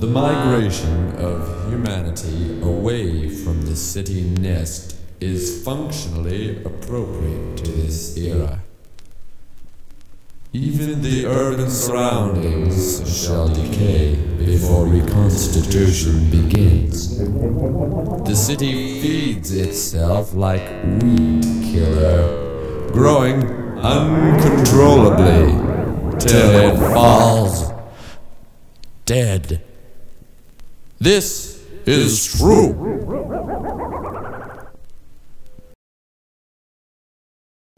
The migration of humanity away from the city nest is functionally appropriate to this era. Even the urban surroundings shall decay before reconstitution begins. The city feeds itself like weed killer, growing uncontrollably till it falls dead. This is true.